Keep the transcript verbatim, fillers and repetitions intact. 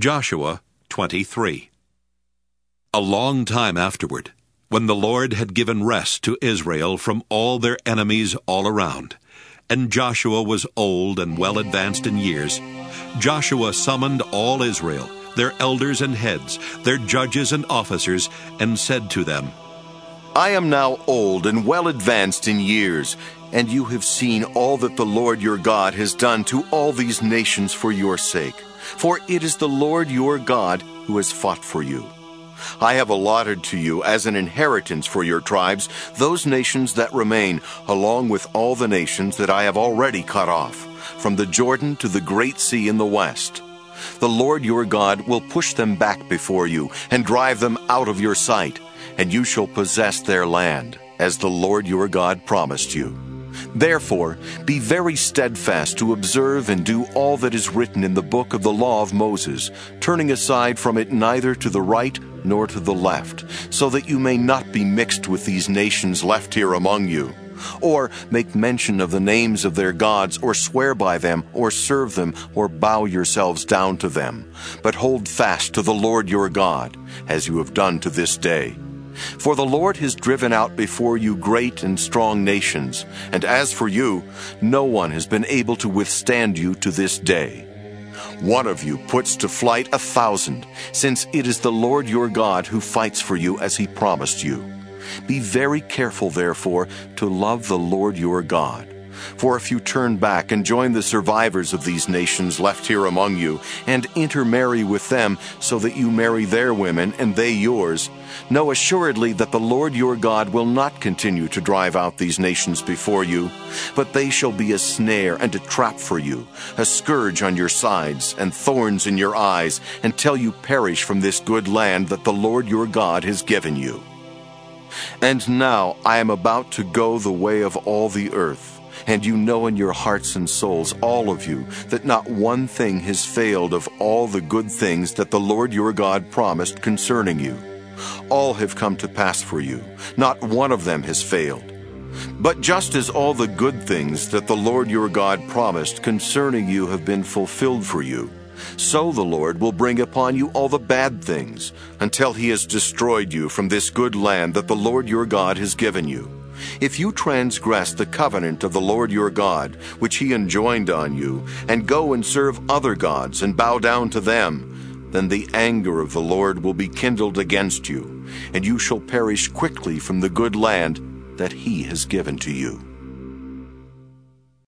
Joshua twenty-three. A long time afterward, when the Lord had given rest to Israel from all their enemies all around, and Joshua was old and well advanced in years, Joshua summoned all Israel, their elders and heads, their judges and officers, and said to them, I am now old and well advanced in years, and you have seen all that the Lord your God has done to all these nations for your sake. For it is the Lord your God who has fought for you. I have allotted to you as an inheritance for your tribes those nations that remain, along with all the nations that I have already cut off, from the Jordan to the great sea in the west. The Lord your God will push them back before you and drive them out of your sight, and you shall possess their land, as the Lord your God promised you. Therefore, be very steadfast to observe and do all that is written in the book of the law of Moses, turning aside from it neither to the right nor to the left, so that you may not be mixed with these nations left here among you, or make mention of the names of their gods, or swear by them, or serve them, or bow yourselves down to them, but hold fast to the Lord your God, as you have done to this day. For the Lord has driven out before you great and strong nations, and as for you, no one has been able to withstand you to this day. One of you puts to flight a thousand, since it is the Lord your God who fights for you as he promised you. Be very careful, therefore, to love the Lord your God. For if you turn back and join the survivors of these nations left here among you, and intermarry with them, so that you marry their women and they yours, know assuredly that the Lord your God will not continue to drive out these nations before you, but they shall be a snare and a trap for you, a scourge on your sides and thorns in your eyes, until you perish from this good land that the Lord your God has given you. And now I am about to go the way of all the earth. And you know in your hearts and souls, all of you, that not one thing has failed of all the good things that the Lord your God promised concerning you. All have come to pass for you. Not one of them has failed. But just as all the good things that the Lord your God promised concerning you have been fulfilled for you, so the Lord will bring upon you all the bad things, until he has destroyed you from this good land that the Lord your God has given you. If you transgress the covenant of the Lord your God, which he enjoined on you, and go and serve other gods and bow down to them, then the anger of the Lord will be kindled against you, and you shall perish quickly from the good land that he has given to you.